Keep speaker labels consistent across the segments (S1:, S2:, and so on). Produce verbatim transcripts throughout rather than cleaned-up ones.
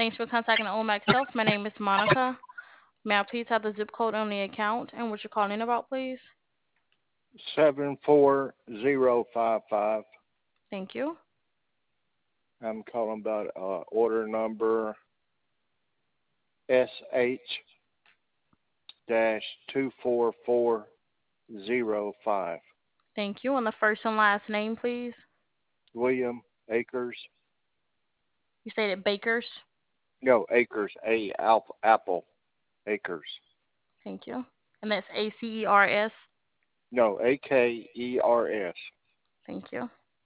S1: Thanks for contacting Omax Health. My name is Monica. May I please have the zip code on the account and what you're calling about, please?
S2: seven four zero five five.
S1: Thank you.
S2: I'm calling about uh, order number S H dash two four four zero five.
S1: Thank you. And the first and last name, please.
S2: William Akers.
S1: You stated Bakers.
S2: No, Akers. A Alpha Apple Akers.
S1: Thank you. And that's A C E R S.
S2: No, A K E R S.
S1: Thank you.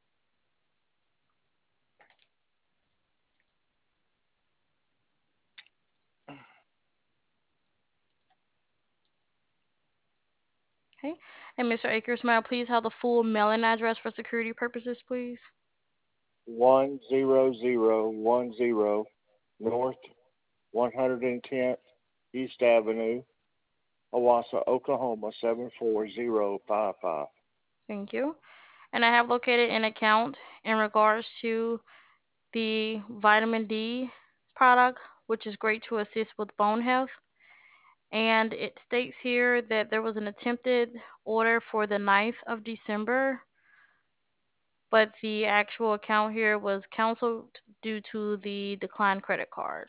S1: Okay. And Mister Akers, may I please have the full mailing address for security purposes, please?
S2: One zero zero one zero North one hundred and tenth East Avenue, Owasso, Oklahoma seven four zero five five.
S1: Thank you. And I have located an account in regards to the vitamin D product, which is great to assist with bone health. And it states here that there was an attempted order for the ninth of December, but the actual account here was canceled due to the declined credit card.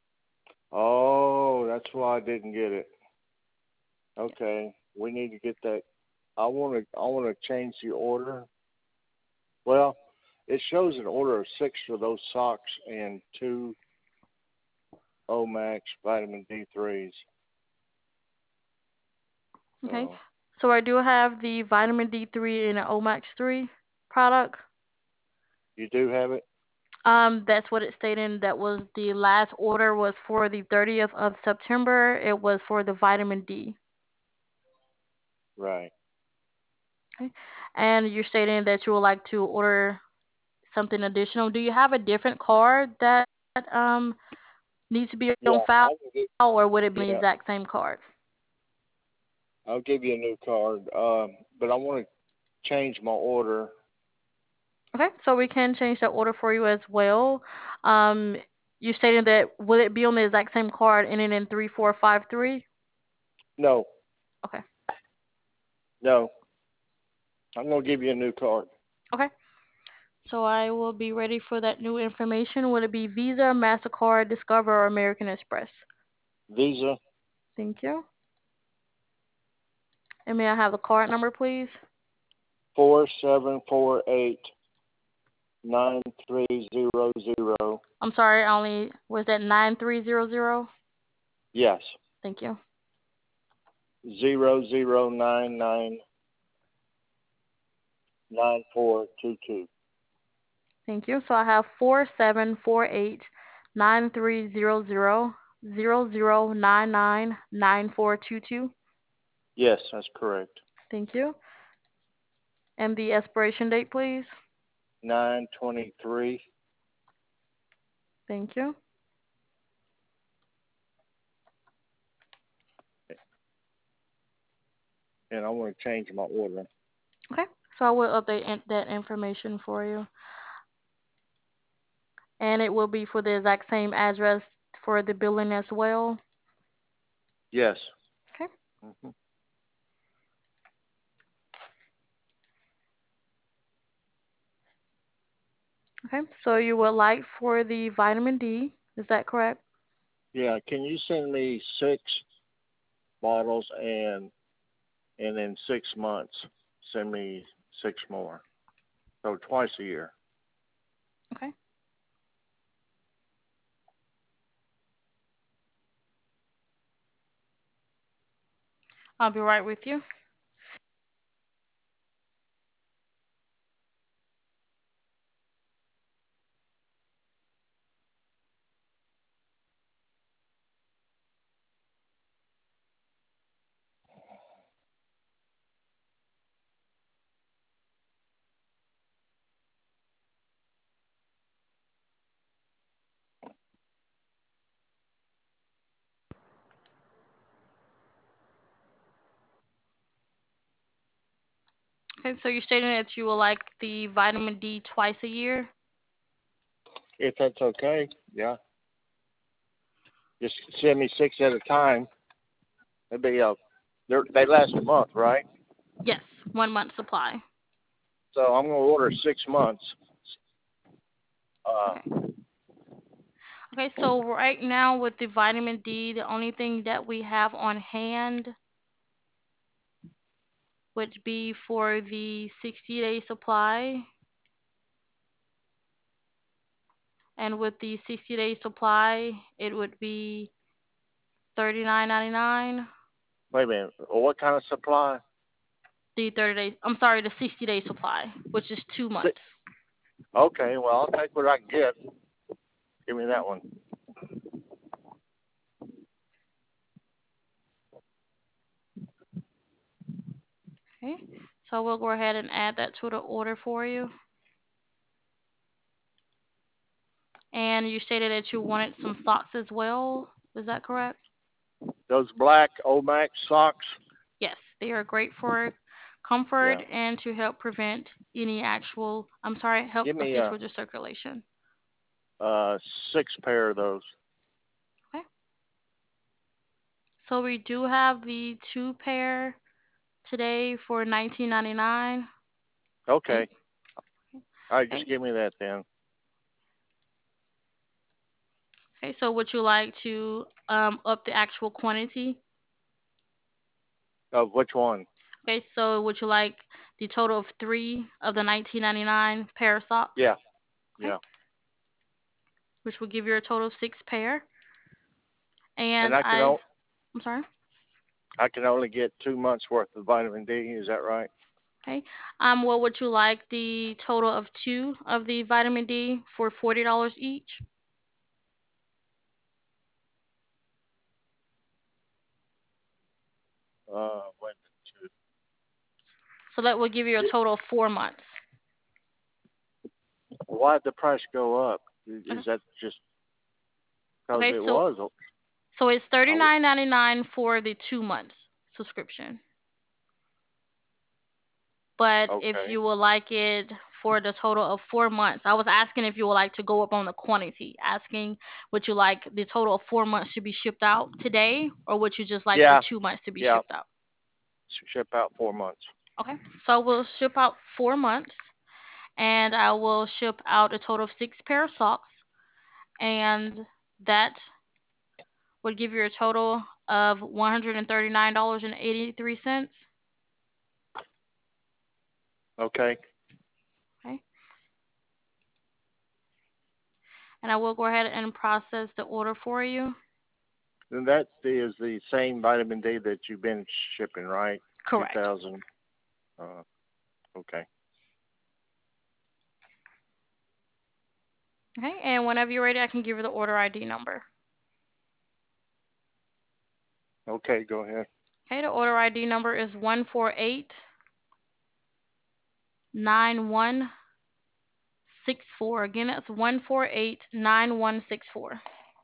S2: Oh, that's why I didn't get it. Okay, we need to get that. I want to. I want to change the order. Well, it shows an order of six for those socks and two Omax vitamin D threes.
S1: Okay,
S2: So
S1: so I do have the vitamin D three and the Omax three product.
S2: you do have it,
S1: Um, that's what it stated. That was the last order was for the thirtieth of September. It was for the vitamin D.
S2: right?
S1: Okay. And you're stating that you would like to order something additional. Do you have a different card that um needs to be on
S2: Yeah,
S1: file,
S2: I can get.
S1: or would it be the
S2: Yeah,
S1: exact same card?
S2: I'll give you a new card. Um, but I want to change my order.
S1: Okay, so we can change that order for you as well. Um, you stated that would it be on the exact same card ending in three four five three?
S2: No,
S1: Okay.
S2: no, I'm gonna give you a new card.
S1: Okay. So I will be ready for that new information. Would it be Visa, MasterCard, Discover, or American Express?
S2: Visa
S1: Thank you. And may I have the card number, please?
S2: four seven four eight nine three zero zero.
S1: I'm sorry, I only was that nine three zero zero?
S2: Yes,
S1: Thank you.
S2: zero zero nine nine nine four two two.
S1: Thank you. So I have four seven four eight nine three zero zero zero zero nine nine nine four two two.
S2: Yes, that's correct.
S1: Thank you. And the expiration date, please.
S2: Nine twenty three.
S1: Thank you.
S2: And I want to change my order.
S1: Okay. So I will update in- that information for you. And it will be for the exact same address for the billing as well.
S2: Yes.
S1: Okay.
S2: hmm
S1: Okay. So you would like for the vitamin D, is that correct?
S2: Yeah. Can you send me six bottles and and in six months send me six more? So twice a year.
S1: Okay. I'll be right with you. Okay. So you're stating that you would like the vitamin D twice a year?
S2: If that's okay. Yeah. Just send me six at a time. It'd be a, they're, they last a month, right?
S1: Yes, one month supply.
S2: So I'm gonna order six months. Uh,
S1: Okay. Okay, so right now with the vitamin D, the only thing that we have on hand would be for the sixty day supply. And with the sixty day supply, it would be thirty-nine ninety-nine.
S2: wait a minute. What kind of supply?
S1: The thirty day, I'm sorry, the sixty day supply, which is two
S2: Si-
S1: months.
S2: Okay, well I'll take what I can get. Give me that one.
S1: Okay, so we'll go ahead and add that to the order for you. And you stated that you wanted some socks as well. Is that correct?
S2: Those black Omax socks.
S1: Yes, they are great for
S2: Yeah.
S1: comfort and to help prevent any actual, I'm sorry, help
S2: Give me
S1: assist
S2: a,
S1: with your circulation.
S2: a six pair of those.
S1: Okay. So we do have the two pair today for nineteen ninety-nine. And
S2: Okay. All right,
S1: okay,
S2: just give me that then.
S1: okay. So would you like to um up the actual quantity?
S2: Of which one?
S1: Okay. So would you like the total of three of the nineteen ninety-nine pair of socks?
S2: Yeah.
S1: Okay.
S2: Yeah.
S1: Which will give you a total of six pair.
S2: And
S1: And
S2: I can
S1: I,
S2: o-
S1: I'm sorry.
S2: I can only get two months worth of vitamin D. Is that right?
S1: Okay. Um, what would you like the total of two of the vitamin D for forty dollars each?
S2: Uh, wait a minute.
S1: So that will give you a
S2: Two.
S1: total of four months.
S2: Why did the price go up?
S1: Okay.
S2: Is that just because
S1: Okay.
S2: it
S1: So
S2: was?
S1: so it's thirty
S2: I w-
S1: nine ninety nine for the two months subscription. But if
S2: okay.
S1: you would like it for the total of four months, I was asking if you would like to go up on the quantity. Asking would you like the total of four months to be shipped out today, or would you just like the
S2: Yeah.
S1: two months to be
S2: Yeah.
S1: shipped out?
S2: Ship out four months.
S1: Okay. So we'll ship out four months. And I will ship out a total of six pair of socks, and that would give you a total of one hundred and thirty nine dollars and eighty three cents.
S2: Okay.
S1: Okay, and I will go ahead and process the order for you.
S2: Then that is the same vitamin D that you've been shipping, right? Two
S1: Correct.
S2: thousand. Uh, okay.
S1: Okay, and whenever you're ready, I can give you the order I D number.
S2: Okay. Go ahead.
S1: Okay, the order I D number is one four eight nine one six four. Again, that's one four eight nine one six four.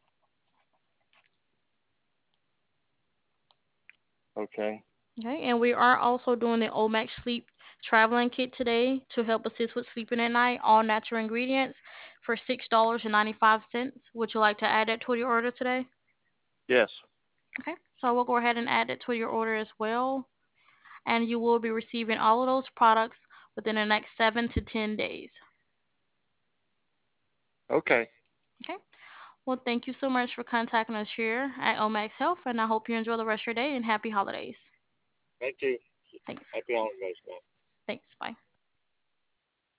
S2: Okay.
S1: Okay, and we are also doing the Omax Sleep Traveling Kit today to help assist with sleeping at night. All natural ingredients for six dollars and ninety five cents. Would you like to add that to your order today?
S2: Yes.
S1: Okay, so we'll go ahead and add it to your order as well, and you will be receiving all of those products within the next seven to ten days.
S2: Okay.
S1: Okay. Well, thank you so much for contacting us here at Omax Health, and I hope you enjoy the rest of your day and happy holidays.
S2: Thank you.
S1: Thanks.
S2: Happy holidays, man.
S1: Thanks. Bye.